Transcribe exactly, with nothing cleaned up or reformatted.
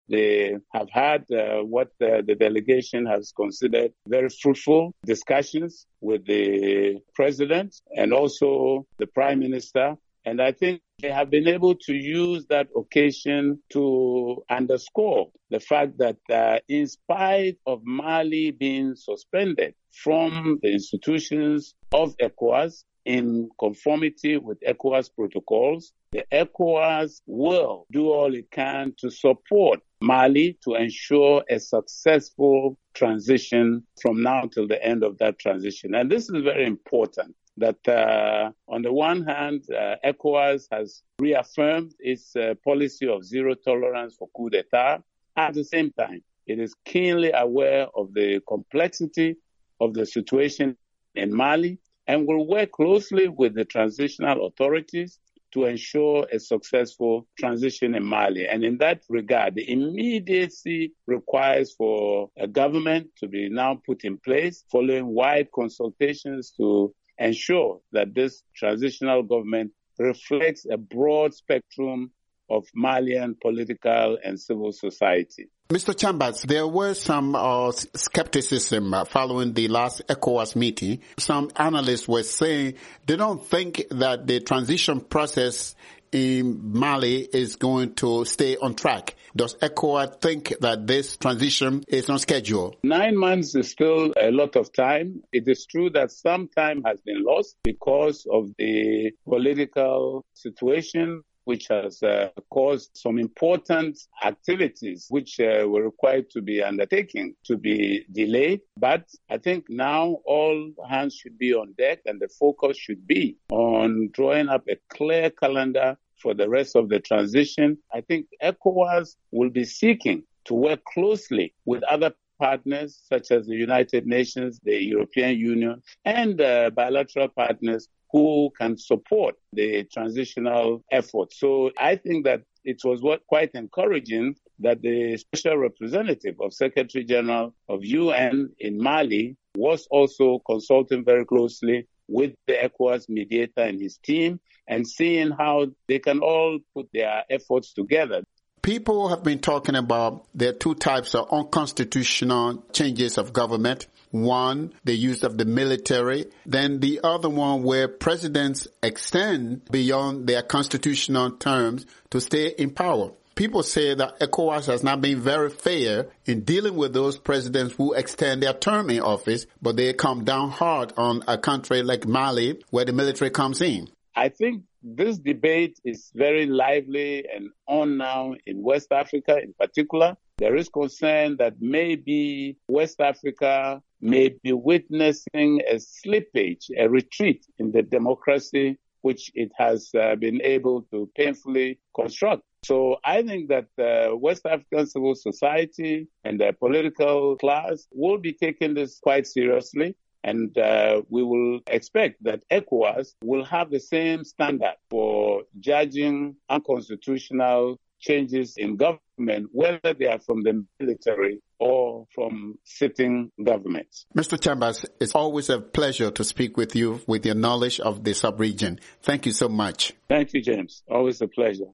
They have had uh, what uh, the delegation has considered very fruitful discussions with the president and also the prime minister. And I think they have been able to use that occasion to underscore the fact that uh, in spite of Mali being suspended from the institutions of ECOWAS, in conformity with ECOWAS protocols, the ECOWAS will do all it can to support Mali to ensure a successful transition from now till the end of that transition. And this is very important, that uh, on the one hand, uh, ECOWAS has reaffirmed its uh, policy of zero tolerance for coup d'etat. At the same time, it is keenly aware of the complexity of the situation in Mali and will work closely with the transitional authorities to ensure a successful transition in Mali. And in that regard, the immediacy requires for a government to be now put in place following wide consultations to ensure that this transitional government reflects a broad spectrum of Malian political and civil society. Mister Chambers, there was some uh, skepticism uh, following the last ECOWAS meeting. Some analysts were saying they don't think that the transition process in Mali is going to stay on track. Does ECOWAS think that this transition is on schedule? Nine months is still a lot of time. It is true that some time has been lost because of the political situation, which has uh, caused some important activities which uh, were required to be undertaken to be delayed. But I think now all hands should be on deck and the focus should be on drawing up a clear calendar for the rest of the transition. I think ECOWAS will be seeking to work closely with other partners such as the United Nations, the European Union, and uh, bilateral partners who can support the transitional effort. So I think that it was what quite encouraging that the special representative of Secretary General of U N in Mali was also consulting very closely with the ECOWAS mediator and his team and seeing how they can all put their efforts together. People have been talking about there are two types of unconstitutional changes of government. One, the use of the military. Then the other one where presidents extend beyond their constitutional terms to stay in power. People say that ECOWAS has not been very fair in dealing with those presidents who extend their term in office, but they come down hard on a country like Mali where the military comes in. I think this debate is very lively and on now in West Africa in particular. There is concern that maybe West Africa may be witnessing a slippage, a retreat in the democracy which it has uh, been able to painfully construct. So I think that uh, West African civil society and the political class will be taking this quite seriously. And uh, we will expect that ECOWAS will have the same standard for judging unconstitutional changes in government, whether they are from the military or from sitting governments. Mister Chambers, it's always a pleasure to speak with you with your knowledge of the sub-region. Thank you so much. Thank you, James. Always a pleasure.